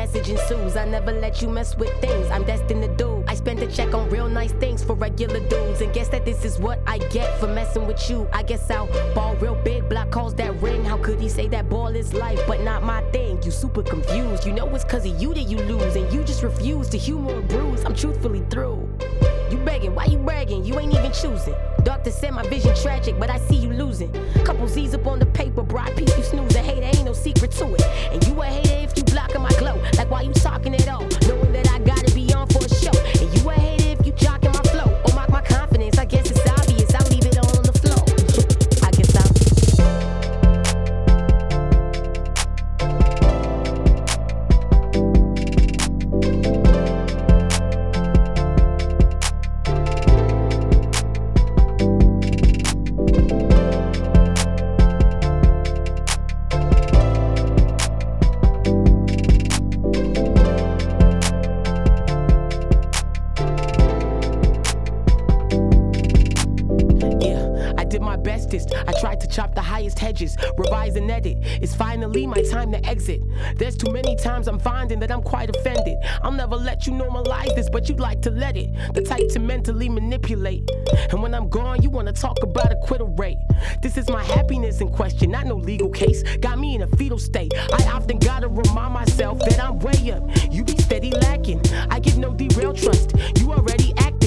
message ensues. I never let you mess with things I'm destined to do. I spent a check on real nice things for regular dudes, and guess that this is what I get for messing with you. I guess I'll ball real big, block calls that ring. How could he say that ball is life but not my thing? You super confused. You know it's cause of you that you lose, and you just refuse to humor a bruise. I'm truthfully through. You begging, why you bragging? You ain't even choosing. Doctor said my vision tragic, but I see you losing. Couple Z's up on the paper, bro. I peep you snoozing. Hater, ain't no secret to it. And you a hater if you blocking my glow. Like why you talking at all? Knowing that I gotta be on for a show. And you a hater if you jocking my flow. Or mock my confidence. I guess it's obvious. I'll leave it all on the floor. I guess I tried to chop the highest hedges, revise and edit. It's finally my time to exit. There's too many times I'm finding that I'm quite offended. I'll never let you normalize this, but you'd like to let it. The type to mentally manipulate. And when I'm gone, you wanna talk about acquittal rate. This is my happiness in question, not no legal case. Got me in a fetal state. I often gotta remind myself that I'm way up. You be steady lacking. I get no derail trust. You already act